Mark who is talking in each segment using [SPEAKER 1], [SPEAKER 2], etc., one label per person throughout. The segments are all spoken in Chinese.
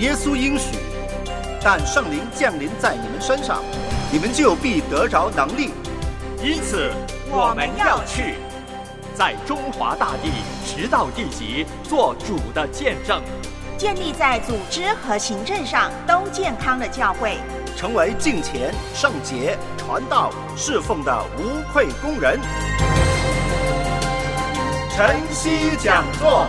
[SPEAKER 1] 耶稣应许，但圣灵降临在你们身上，你们就必得着能力。
[SPEAKER 2] 因此我们要去，在中华大地直到地极做主的见证，
[SPEAKER 3] 建立在组织和行政上都健康的教会，
[SPEAKER 1] 成为敬虔、圣洁、传道、侍奉的无愧工人。晨曦讲座。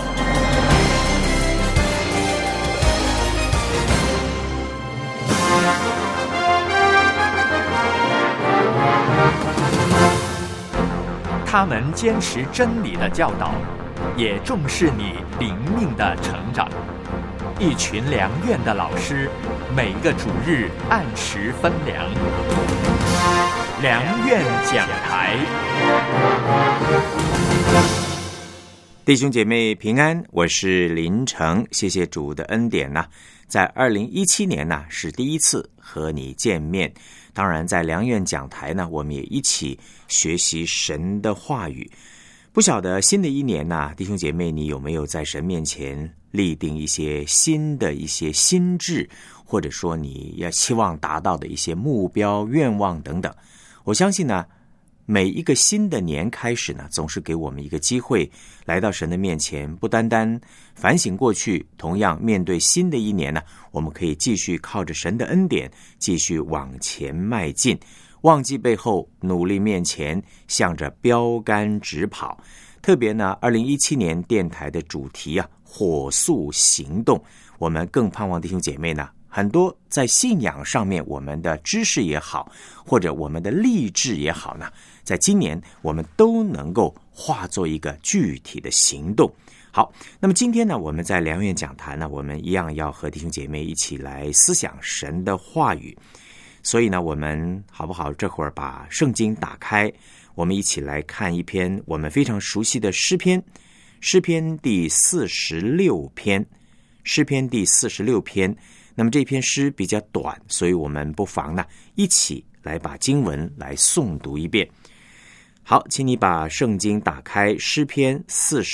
[SPEAKER 2] 他们坚持真理的教导，也重视你灵命的成长。一群良院的老师，每个主日按时分粮。良院讲台。
[SPEAKER 4] 弟兄姐妹平安，我是林成，谢谢主的恩典呐，在2017年呢是第一次和你见面。当然在良院讲台呢，我们也一起学习神的话语。不晓得新的一年呢，弟兄姐妹你有没有在神面前立定一些新的一些心志，或者说你要期望达到的一些目标、愿望等等。我相信呢，每一个新的年开始呢，总是给我们一个机会来到神的面前，不单单反省过去，同样面对新的一年呢，我们可以继续靠着神的恩典继续往前迈进，忘记背后，努力面前，向着标杆直跑。特别呢2017年电台的主题啊，火速行动，我们更盼望弟兄姐妹呢，很多在信仰上面我们的知识也好，或者我们的励志也好呢，在今年我们都能够化作一个具体的行动。好，那么今天呢，我们在良院讲坛呢，我们一样要和弟兄姐妹一起来思想神的话语。所以呢，我们好不好这会儿把圣经打开，我们一起来看一篇我们非常熟悉的诗篇，诗篇第46篇，诗篇第46篇。那么这篇诗比较短，所以我们不妨呢一起来把经文来诵读一遍。好，请你把圣经打开，诗篇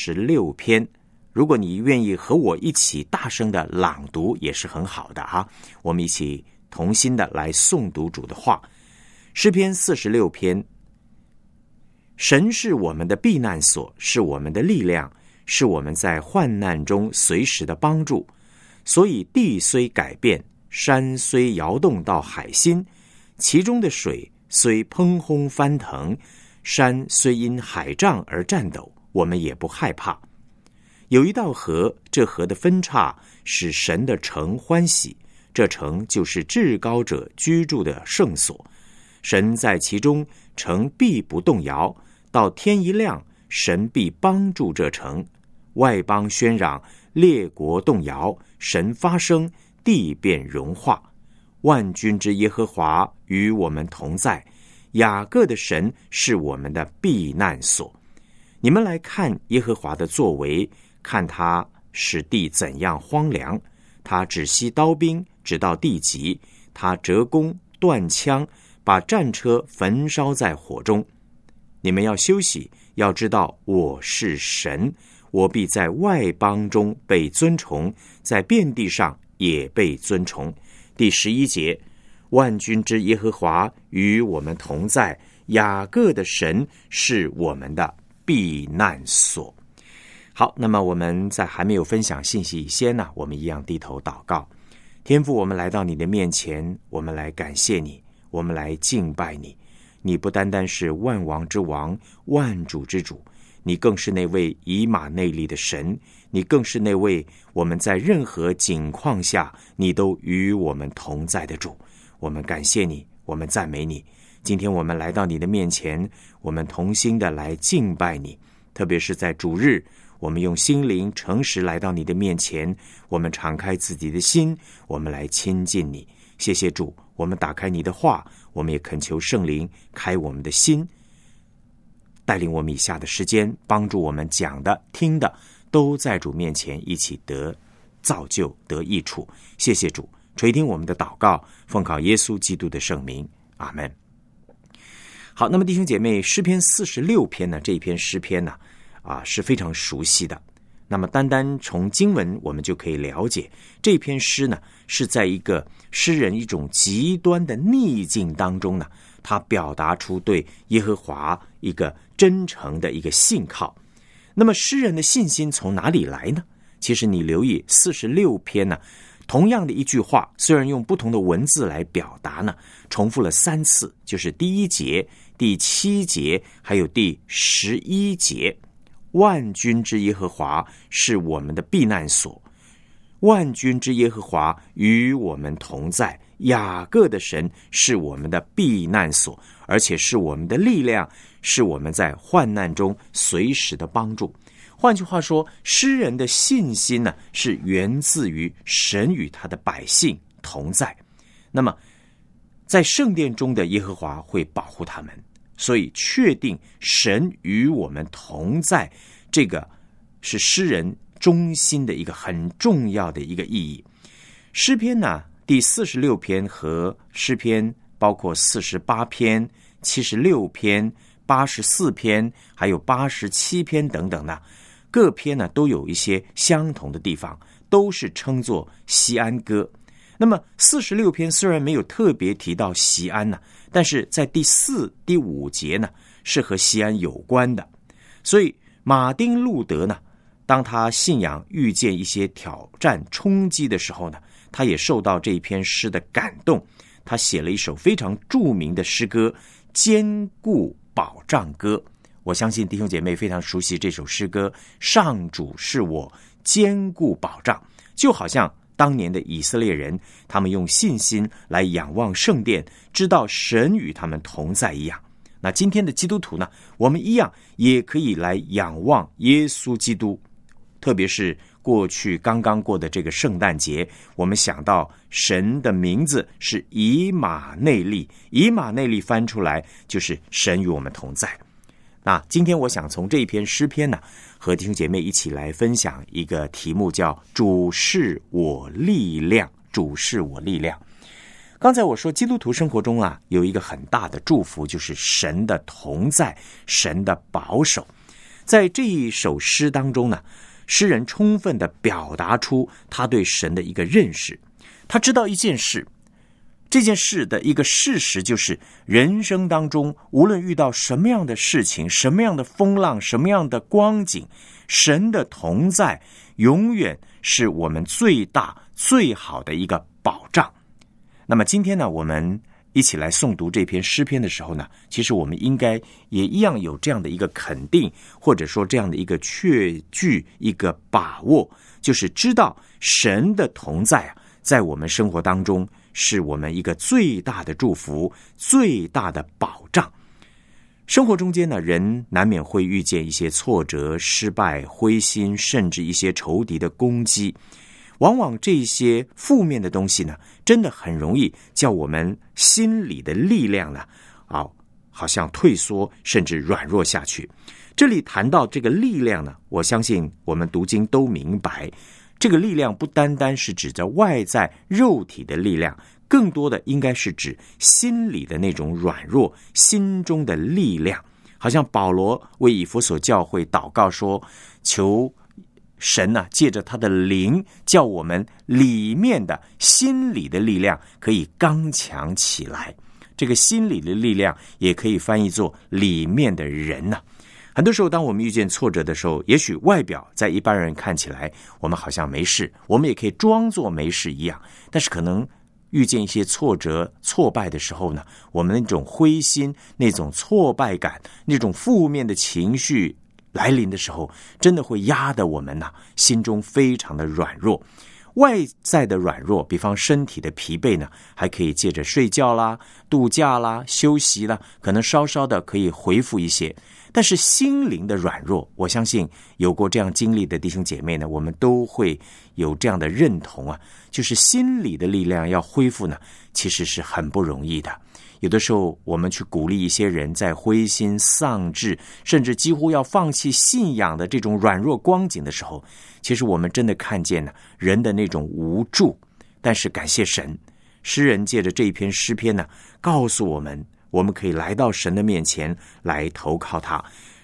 [SPEAKER 4] 46篇。如果你愿意和我一起大声的朗读也是很好的哈，我们一起同心的来诵读主的话。诗篇46篇，神是我们的避难所，是我们的力量，是我们在患难中随时的帮助。所以地虽改变，山虽摇动到海心，其中的水虽砰轰翻腾，山虽因海涨而颤抖，我们也不害怕。有一道河，这河的分叉使神的城欢喜，这城就是至高者居住的圣所。神在其中，城必不动摇，到天一亮，神必帮助这城。外邦喧嚷，列国动摇，神发声，地便融化。万军之耶和华与我们同在，雅各的神是我们的避难所。你们来看耶和华的作为，看他使地怎样荒凉。他止息刀兵，直到地极，他折弓断枪，把战车焚烧在火中。你们要休息，要知道我是神，我必在外邦中被尊崇，在遍地上也被尊崇。第11节，万军之耶和华与我们同在，雅各的神是我们的避难所。好，那么我们在还没有分享信息以前呢，我们一样低头祷告。天父，我们来到你的面前，我们来感谢你，我们来敬拜你。你不单单是万王之王，万主之主，你更是那位以马内利的神，你更是那位我们在任何境况下你都与我们同在的主。我们感谢你，我们赞美你。今天我们来到你的面前，我们同心的来敬拜你，特别是在主日，我们用心灵诚实来到你的面前，我们敞开自己的心，我们来亲近你。谢谢主，我们打开你的话，我们也恳求圣灵开我们的心，带领我们以下的时间，帮助我们讲的听的都在主面前一起得造就，得益处。谢谢主，垂听我们的祷告，奉靠耶稣基督的圣名，阿们。好，那么弟兄姐妹，诗篇46篇呢，这一篇诗篇呢是非常熟悉的。 那么单单从经文我们就可以了解，这篇诗呢是在一个诗人一种极端的逆境当中呢，他表达出对耶和华一个真诚的一个信靠。那么诗人的信心从哪里来呢？其实你留意46篇呢，同样的一句话，虽然用不同的文字来表达呢，重复了3次，就是第1节、第7节还有第11节。万军之耶和华是我们的避难所，万军之耶和华与我们同在，雅各的神是我们的避难所，而且是我们的力量，是我们在患难中随时的帮助。换句话说，诗人的信心呢，是源自于神与他的百姓同在。那么在圣殿中的耶和华会保护他们，所以确定神与我们同在，这个是诗人中心的一个很重要的一个意义。诗篇呢，第46篇和诗篇包括48篇、76篇、84篇还有87篇等等呢，各篇呢都有一些相同的地方，都是称作锡安歌。那么46篇虽然没有特别提到锡安呢，但是在第4、第5节呢是和锡安有关的。所以马丁路德呢，当他信仰遇见一些挑战冲击的时候呢，他也受到这一篇诗的感动，他写了一首非常著名的诗歌《坚固保障歌》。我相信弟兄姐妹非常熟悉这首诗歌，上主是我坚固保障，就好像当年的以色列人，他们用信心来仰望圣殿，知道神与他们同在一样。那今天的基督徒呢，我们一样也可以来仰望耶稣基督。特别是过去刚刚过的这个圣诞节，我们想到神的名字是以马内利，以马内利翻出来就是神与我们同在。那今天我想从这一篇诗篇呢，和弟兄姐妹一起来分享一个题目，叫主是我力量，主是我力量。刚才我说基督徒生活中啊，有一个很大的祝福，就是神的同在，神的保守。在这一首诗当中呢，诗人充分的表达出他对神的一个认识。他知道一件事，这件事的一个事实就是人生当中无论遇到什么样的事情，什么样的风浪，什么样的光景，神的同在永远是我们最大最好的一个保障。那么今天呢，我们一起来诵读这篇诗篇的时候呢，其实我们应该也一样有这样的一个肯定，或者说这样的一个确据，一个把握，就是知道神的同在啊，在我们生活当中是我们一个最大的祝福，最大的保障。生活中间呢，人难免会遇见一些挫折、失败、灰心，甚至一些仇敌的攻击。往往这些负面的东西呢，真的很容易叫我们心里的力量呢，好像退缩，甚至软弱下去。这里谈到这个力量呢，我相信我们读经都明白，这个力量不单单是指着外在肉体的力量，更多的应该是指心里的那种软弱，心中的力量。好像保罗为以弗所教会祷告说，求神呢，借着他的灵，叫我们里面的心里的力量可以刚强起来。这个心里的力量也可以翻译作里面的人呢。很多时候当我们遇见挫折的时候，也许外表在一般人看起来我们好像没事，我们也可以装作没事一样，但是可能遇见一些挫折挫败的时候呢，我们那种灰心，那种挫败感，那种负面的情绪来临的时候，真的会压得我们呢，心中非常的软弱。外在的软弱，比方身体的疲惫呢，还可以借着睡觉啦、度假啦、休息啦，可能稍稍的可以恢复一些。但是心灵的软弱，我相信有过这样经历的弟兄姐妹呢，我们都会有这样的认同啊，就是心理的力量要恢复呢，其实是很不容易的。有的时候我们去鼓励一些人在灰心丧志，甚至几乎要放弃信仰的这种软弱光景的时候，其实我们真的看见了人的那种无助。但是感谢神，诗人借着这一篇诗篇呢，告诉我们，我们可以来到神的面前来投靠他。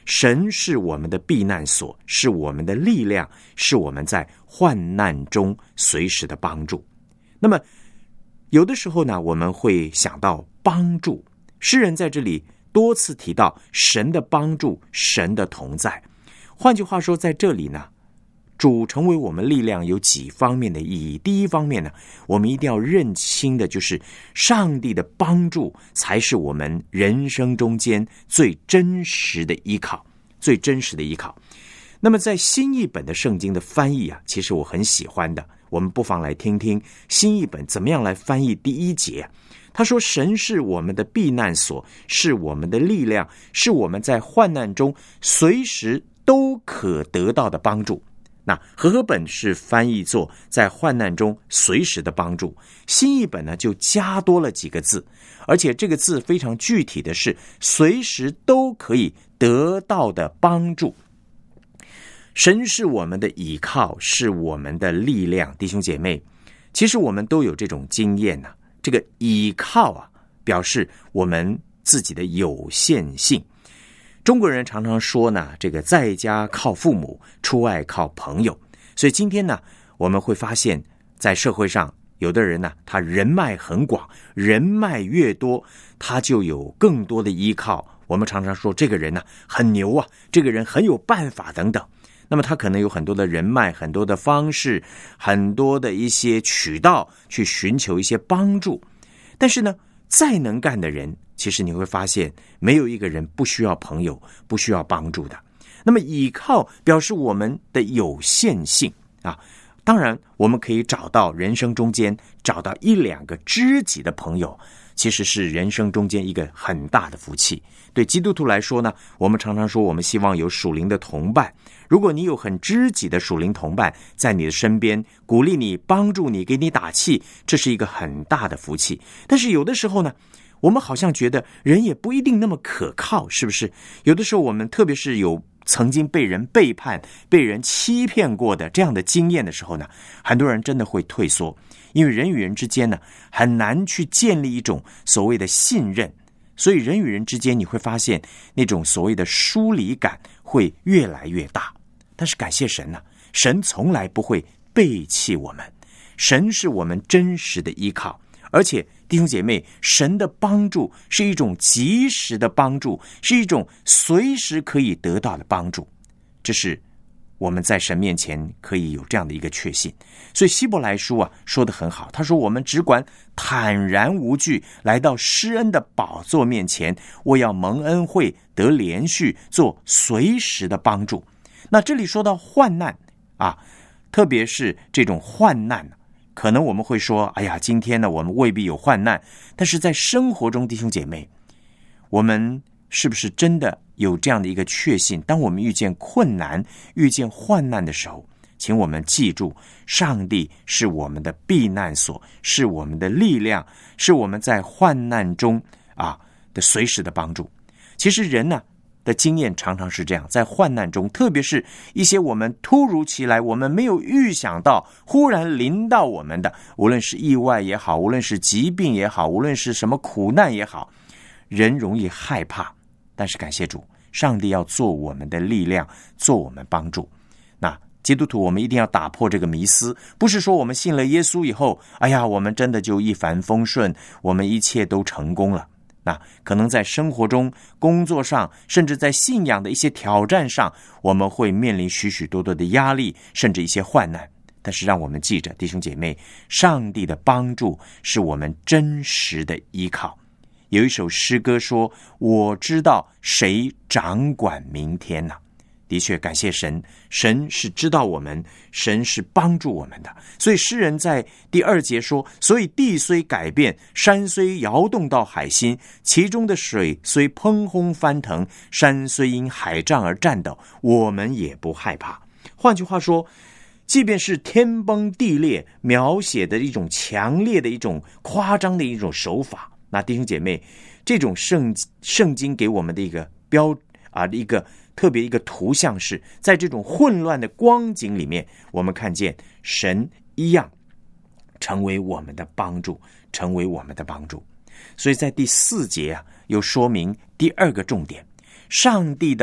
[SPEAKER 4] 神是我们的避难所，是我们的力量，是我们在患难中随时的帮助。那么有的时候呢，我们会想到帮助，诗人在这里多次提到神的帮助，神的同在。换句话说，在这里呢，主成为我们力量有几方面的意义。第一方面呢，我们一定要认清的就是上帝的帮助才是我们人生中间最真实的依靠，最真实的依靠。那么在新译本的圣经的翻译啊，其实我很喜欢的，我们不妨来听听新译本怎么样来翻译第一节。他说，神是我们的避难所，是我们的力量，是我们在患难中随时都可得到的帮助。那和合本是翻译作在患难中随时的帮助，新译本呢就加多了几个字，而且这个字非常具体的是随时都可以得到的帮助。神是我们的依靠，是我们的力量。弟兄姐妹，其实我们都有这种经验啊，这个依靠啊，表示我们自己的有限性。中国人常常说呢，这个在家靠父母，出外靠朋友。所以今天呢，我们会发现在社会上有的人呢，他人脉很广，人脉越多，他就有更多的依靠。我们常常说这个人呢很牛啊，这个人很有办法等等。那么他可能有很多的人脉，很多的方式，很多的一些渠道去寻求一些帮助。但是呢，再能干的人，其实你会发现没有一个人不需要朋友，不需要帮助的。那么依靠表示我们的有限性啊。当然我们可以找到人生中间找到一两个知己的朋友，其实是人生中间一个很大的福气。对基督徒来说呢，我们常常说我们希望有属灵的同伴。如果你有很知己的属灵同伴在你的身边，鼓励你，帮助你，给你打气，这是一个很大的福气。但是有的时候呢，我们好像觉得人也不一定那么可靠，是不是？有的时候我们特别是有曾经被人背叛，被人欺骗过的这样的经验的时候呢，很多人真的会退缩，因为人与人之间呢，很难去建立一种所谓的信任，所以人与人之间你会发现那种所谓的疏离感会越来越大。但是感谢神呢，神从来不会背弃我们，神是我们真实的依靠。而且弟兄姐妹，神的帮助是一种及时的帮助，是一种随时可以得到的帮助，这是我们在神面前可以有这样的一个确信。所以希伯来书啊说得很好，他说我们只管坦然无惧来到施恩的宝座面前，我要蒙恩惠，得连续，做随时的帮助。那这里说到患难啊，特别是这种患难，可能我们会说，哎呀，今天呢我们未必有患难，但是在生活中，弟兄姐妹，我们是不是真的有这样的一个确信，当我们遇见困难，遇见患难的时候，请我们记住，上帝是我们的避难所，是我们的力量，是我们在患难中的随时的帮助。其实人呢的经验常常是这样，在患难中，特别是一些我们突如其来，我们没有预想到，忽然临到我们的，无论是意外也好，无论是疾病也好，无论是什么苦难也好，人容易害怕。但是感谢主，上帝要做我们的力量，做我们帮助。那基督徒我们一定要打破这个迷思，不是说我们信了耶稣以后，哎呀，我们真的就一帆风顺，我们一切都成功了。那可能在生活中，工作上，甚至在信仰的一些挑战上，我们会面临许许多多的压力，甚至一些患难。但是让我们记着，弟兄姐妹，上帝的帮助是我们真实的依靠。有一首诗歌说，我知道谁掌管明天呢？的确感谢神，神是知道我们，神是帮助我们的。所以诗人在第2节说，所以地虽改变，山虽摇动到海心，其中的水虽砰轰翻腾，山虽因海涨而颤抖，我们也不害怕。换句话说，即便是天崩地裂，描写的一种强烈的一种夸张的一种手法，那弟兄姐妹，这种圣经给我们的一个一个特别一个图像是，在这种混乱的光景里面，我们看见神一样成为我们的帮助，成为我们的帮助。所以在第4节又说明第2个重点，上帝的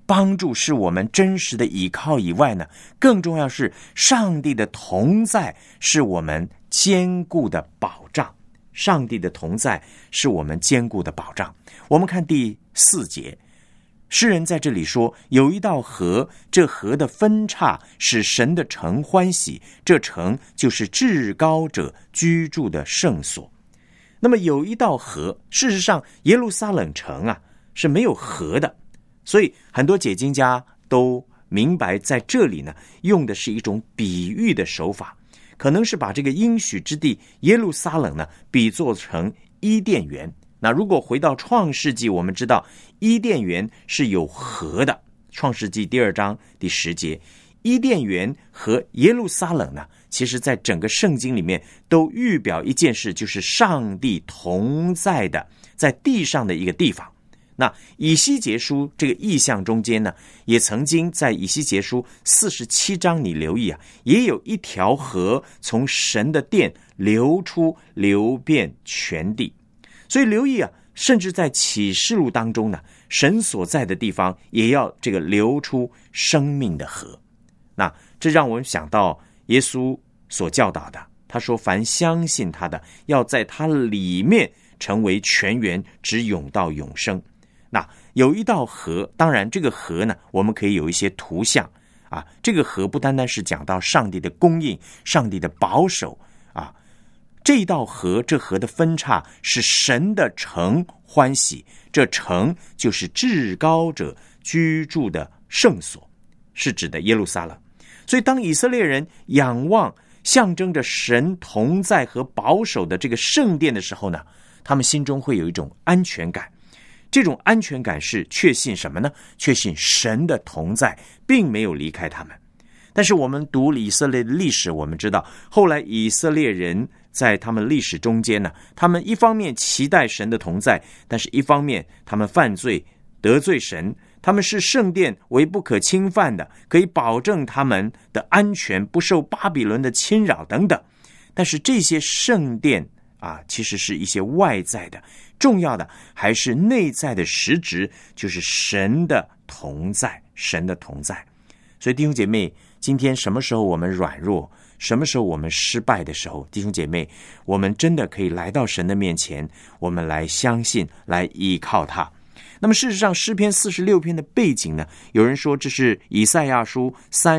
[SPEAKER 4] 帮助是我们真实的依靠以外呢，更重要是上帝的同在是我们坚固的保障。上帝的同在是我们坚固的保障。我们看第4节，诗人在这里说，有一道河，这河的分叉使神的城欢喜，这城就是至高者居住的圣所。那么有一道河，事实上耶路撒冷城啊是没有河的，所以很多解经家都明白在这里呢用的是一种比喻的手法，可能是把这个应许之地耶路撒冷呢比作成伊甸园。那如果回到创世纪，我们知道伊甸园是有河的，创世纪2章第10节，伊甸园和耶路撒冷呢，其实在整个圣经里面都预表一件事，就是上帝同在的在地上的一个地方。那以西结书这个意象中间呢，也曾经在以西结书47章，你留意啊，也有一条河从神的殿流出，流遍全地。所以留意啊，甚至在启示录当中呢，神所在的地方也要这个流出生命的河。那这让我们想到耶稣所教导的，他说凡相信他的，要在他里面成为泉源，直涌到永生。那有一道河，当然这个河呢，我们可以有一些图像啊，这个河不单单是讲到上帝的供应，上帝的保守啊，这道河，这河的分叉是神的城欢喜，这城就是至高者居住的圣所，是指的耶路撒冷。所以当以色列人仰望象征着神同在和保守的这个圣殿的时候呢，他们心中会有一种安全感。这种安全感是确信什么呢？确信神的同在并没有离开他们。但是我们读以色列的历史，我们知道后来以色列人在他们历史中间呢，他们一方面期待神的同在，但是一方面他们犯罪得罪神，他们是圣殿为不可侵犯的，可以保证他们的安全不受巴比伦的侵扰等等。但是这些圣殿啊，其实是一些外在的，重要的还是内在的实质，就是神的同在，神的同在。所以弟兄姐妹，今天什么时候我们软弱，什么时候我们失败的时候，弟兄姐妹，我们真的可以来到神的面前，我们来相信，来依靠他。那么事实上诗篇46篇的背景呢，有人说这是以赛亚书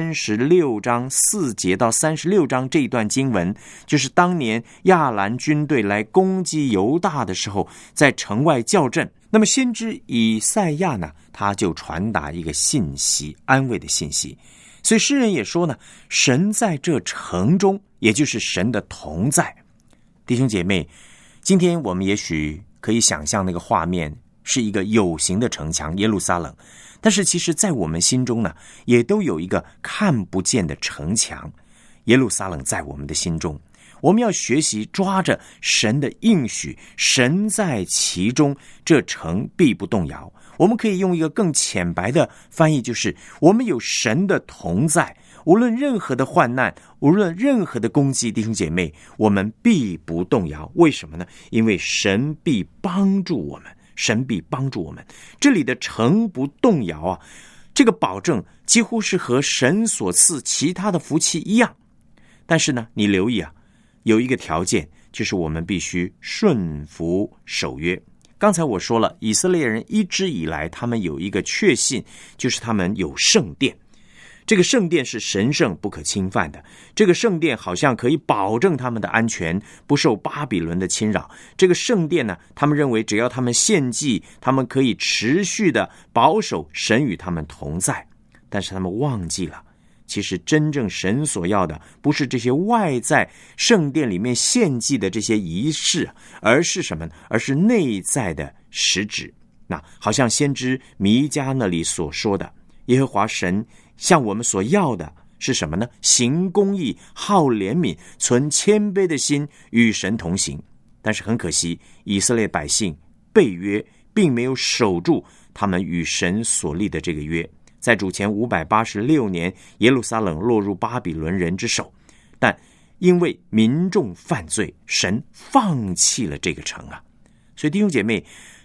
[SPEAKER 4] 36章4节到36章这一段经文，就是当年亚兰军队来攻击犹大的时候，在城外叫阵。那么先知以赛亚呢，他就传达一个信息，安慰的信息。所以诗人也说呢，神在这城中，也就是神的同在。弟兄姐妹，今天我们也许可以想象那个画面是一个有形的城墙耶路撒冷，但是其实在我们心中呢，也都有一个看不见的城墙耶路撒冷在我们的心中。我们要学习抓着神的应许，神在其中，这城必不动摇。我们可以用一个更浅白的翻译，就是我们有神的同在，无论任何的患难，无论任何的攻击，弟兄姐妹，我们必不动摇。为什么呢？因为神必帮助我们，神必帮助我们。这里的城不动摇啊，这个保证几乎是和神所赐其他的福气一样。但是呢，你留意啊，有一个条件，就是我们必须顺服守约。刚才我说了，以色列人一直以来他们有一个确信，就是他们有圣殿。这个圣殿是神圣不可侵犯的，这个圣殿好像可以保证他们的安全，不受巴比伦的侵扰。这个圣殿呢，他们认为只要他们献祭，他们可以持续的保守神与他们同在。但是他们忘记了，其实真正神所要的不是这些外在圣殿里面献祭的这些仪式，而是什么呢？而是内在的实质。那好像先知弥迦那里所说的，耶和华神向我们所要的是什么呢？行公义，好怜悯，存谦卑的心，与神同行。但是很可惜，以色列百姓背约，并没有守住他们与神所立的这个约。在主前586年，耶路撒冷落入巴比伦人之手，但因为民众犯罪，神放弃了这个城啊。所以弟兄姐妹，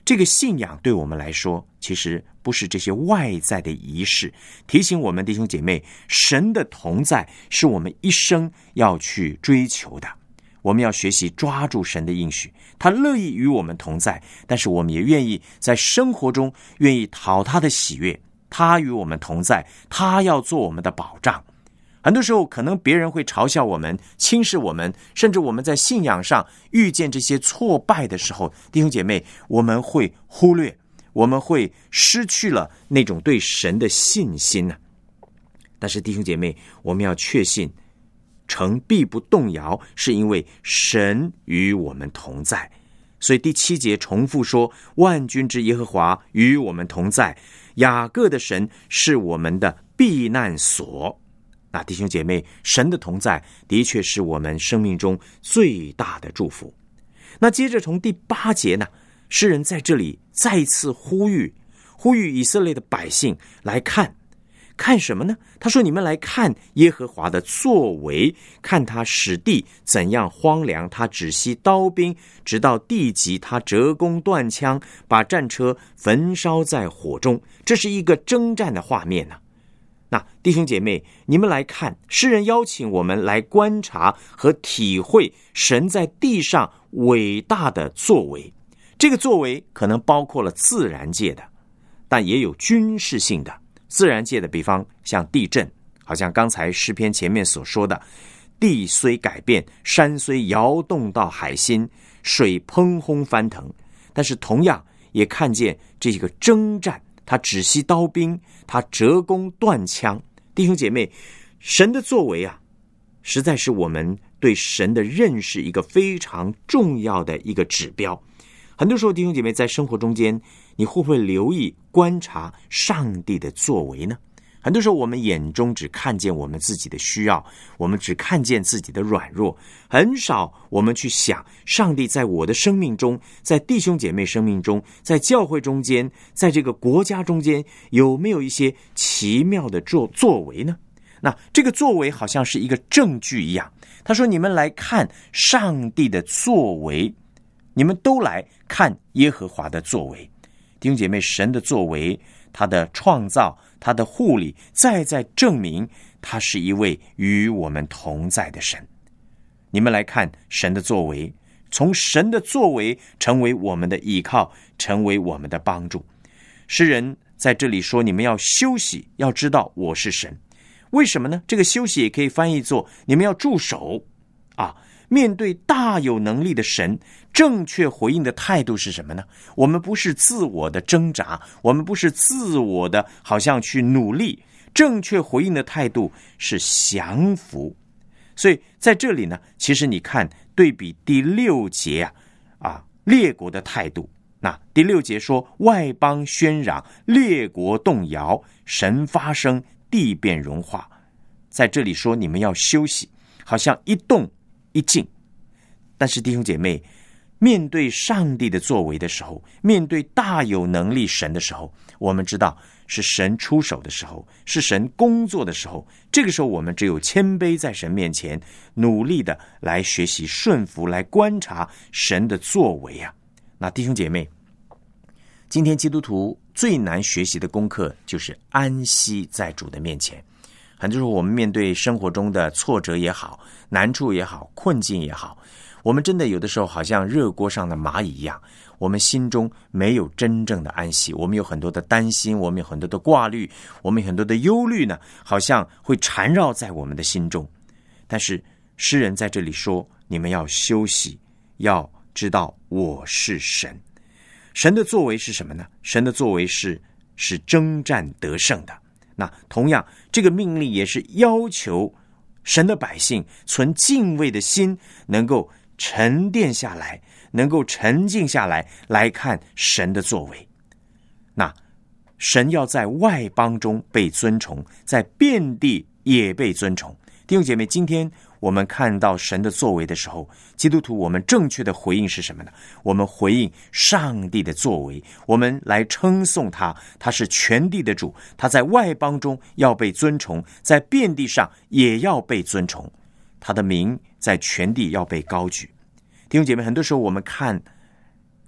[SPEAKER 4] 这个信仰对我们来说，其实不是这些外在的仪式，提醒我们弟兄姐妹，神的同在是我们一生要去追求的。我们要学习抓住神的应许，他乐意与我们同在，但是我们也愿意在生活中愿意讨他的喜悦，他与我们同在，他要做我们的保障。很多时候可能别人会嘲笑我们，轻视我们，甚至我们在信仰上遇见这些挫败的时候，弟兄姐妹，我们会忽略，我们会失去了那种对神的信心呢。但是弟兄姐妹，我们要确信城必不动摇，是因为神与我们同在。所以第7节重复说，万军之耶和华与我们同在，雅各的神是我们的避难所。那弟兄姐妹，神的同在的确是我们生命中最大的祝福。那接着从第8节呢，诗人在这里再一次呼吁以色列的百姓来看什么呢？他说，你们来看耶和华的作为，看他使地怎样荒凉，他止息刀兵，直到地极，他折弓断枪，把战车焚烧在火中。这是一个征战的画面呢。那弟兄姐妹，你们来看，诗人邀请我们来观察和体会神在地上伟大的作为。这个作为可能包括了自然界的，但也有军事性的。自然界的，比方像地震，好像刚才诗篇前面所说的，地虽改变，山虽摇动到海心，水砰轰翻腾，但是同样也看见这个征战，他止息刀兵，他折弓断枪。弟兄姐妹，神的作为啊，实在是我们对神的认识一个非常重要的一个指标。很多时候弟兄姐妹在生活中间，你会不会留意观察上帝的作为呢？很多时候我们眼中只看见我们自己的需要，我们只看见自己的软弱，很少我们去想上帝在我的生命中，在弟兄姐妹生命中，在教会中间，在这个国家中间，有没有一些奇妙的作为呢？那这个作为好像是一个证据一样，他说，你们来看上帝的作为，你们都来看耶和华的作为。弟兄姐妹，神的作为，他的创造，他的护理，再证明他是一位与我们同在的神。你们来看神的作为，从神的作为成为我们的依靠，成为我们的帮助。诗人在这里说，你们要休息，要知道我是神。为什么呢？这个休息也可以翻译作你们要驻守啊。面对大有能力的神，正确回应的态度是什么呢？我们不是自我的挣扎，我们不是自我的好像去努力，正确回应的态度是降服。所以在这里呢，其实你看对比第6节列国的态度。那第6节说，外邦喧嚷，列国动摇，神发声，地变融化。在这里说你们要休息，好像一动一静。但是弟兄姐妹，面对上帝的作为的时候，面对大有能力神的时候，我们知道是神出手的时候，是神工作的时候。这个时候我们只有谦卑在神面前，努力的来学习顺服，来观察神的作为啊。那弟兄姐妹，今天基督徒最难学习的功课就是安息在主的面前。很多时候我们面对生活中的挫折也好，难处也好，困境也好，我们真的有的时候好像热锅上的蚂蚁一样，我们心中没有真正的安息，我们有很多的担心，我们有很多的挂虑，我们有很多的忧虑呢，好像会缠绕在我们的心中。但是诗人在这里说，你们要休息，要知道我是神。神的作为是什么呢？神的作为是征战得胜的。那同样，这个命令也是要求神的百姓存敬畏的心，能够沉淀下来，能够沉静下来，来看神的作为。那神要在外邦中被尊崇，在遍地也被尊崇。弟兄姐妹，今天我们看到神的作为的时候，基督徒我们正确的回应是什么呢？我们回应上帝的作为，我们来称颂他，他是全地的主，他在外邦中要被尊崇，在遍地上也要被尊崇，他的名在全地要被高举。弟兄姐妹，很多时候我们看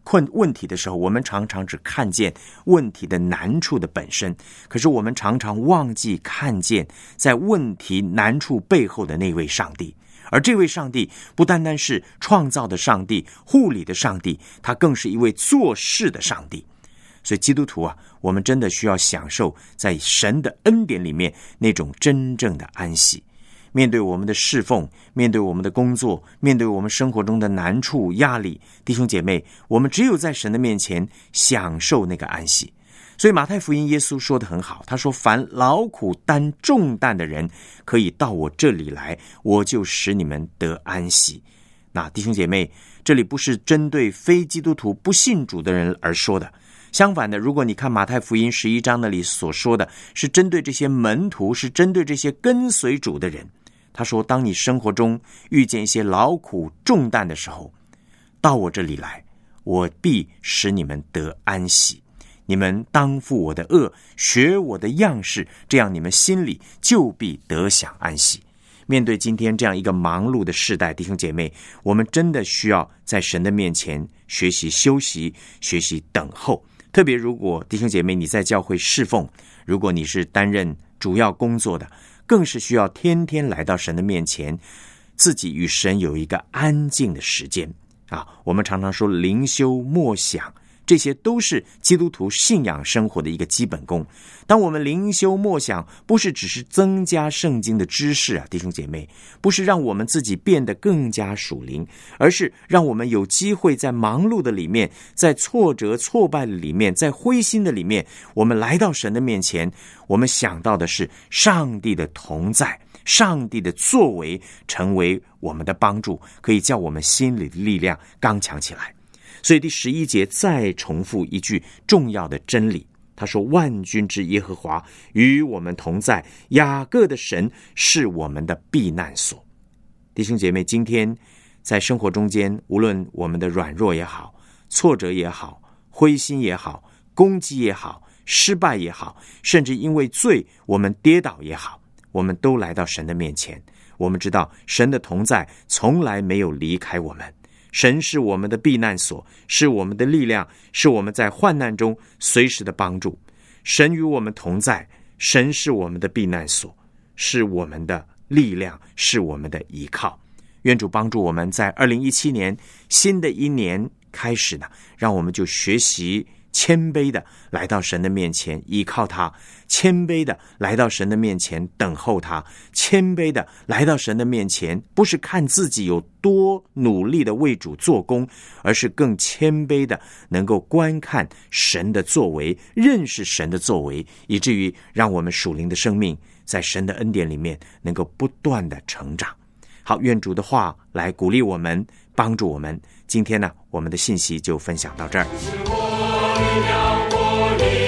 [SPEAKER 4] 问题的时候，我们常常只看见问题的难处的本身，可是我们常常忘记看见在问题难处背后的那位上帝。而这位上帝不单单是创造的上帝、护理的上帝，他更是一位做事的上帝。所以基督徒啊，我们真的需要享受在神的恩典里面那种真正的安息。面对我们的侍奉，面对我们的工作，面对我们生活中的难处、压力，弟兄姐妹，我们只有在神的面前享受那个安息。所以马太福音耶稣说得很好，他说凡劳苦担重担的人可以到我这里来，我就使你们得安息。那弟兄姐妹，这里不是针对非基督徒不信主的人而说的，相反的，如果你看马太福音11章那里所说的，是针对这些门徒，是针对这些跟随主的人。他说当你生活中遇见一些劳苦重担的时候，到我这里来，我必使你们得安息。你们当负我的恶，学我的样式，这样你们心里就必得享安息。面对今天这样一个忙碌的世代，弟兄姐妹，我们真的需要在神的面前学习休息，学习等候。特别如果弟兄姐妹你在教会侍奉，如果你是担任主要工作的，更是需要天天来到神的面前，自己与神有一个安静的时间啊。我们常常说灵修默想，这些都是基督徒信仰生活的一个基本功。当我们灵修默想，不是只是增加圣经的知识啊，弟兄姐妹，不是让我们自己变得更加属灵，而是让我们有机会在忙碌的里面，在挫折挫败的里面，在灰心的里面，我们来到神的面前，我们想到的是上帝的同在，上帝的作为成为我们的帮助，可以叫我们心里的力量刚强起来。所以第11节再重复一句重要的真理，他说万军之耶和华与我们同在，雅各的神是我们的避难所。弟兄姐妹，今天在生活中间，无论我们的软弱也好，挫折也好，灰心也好，攻击也好，失败也好，甚至因为罪我们跌倒也好，我们都来到神的面前。我们知道神的同在从来没有离开我们，神是我们的避难所，是我们的力量，是我们在患难中随时的帮助。神与我们同在，神是我们的避难所，是我们的力量，是我们的依靠。愿主帮助我们在2017年新的一年开始呢，让我们就学习谦卑的来到神的面前依靠他，谦卑的来到神的面前等候他，谦卑的来到神的面前，不是看自己有多努力的为主做工，而是更谦卑的能够观看神的作为，认识神的作为，以至于让我们属灵的生命在神的恩典里面能够不断的成长。好，愿主的话来鼓励我们，帮助我们。今天呢，我们的信息就分享到这儿。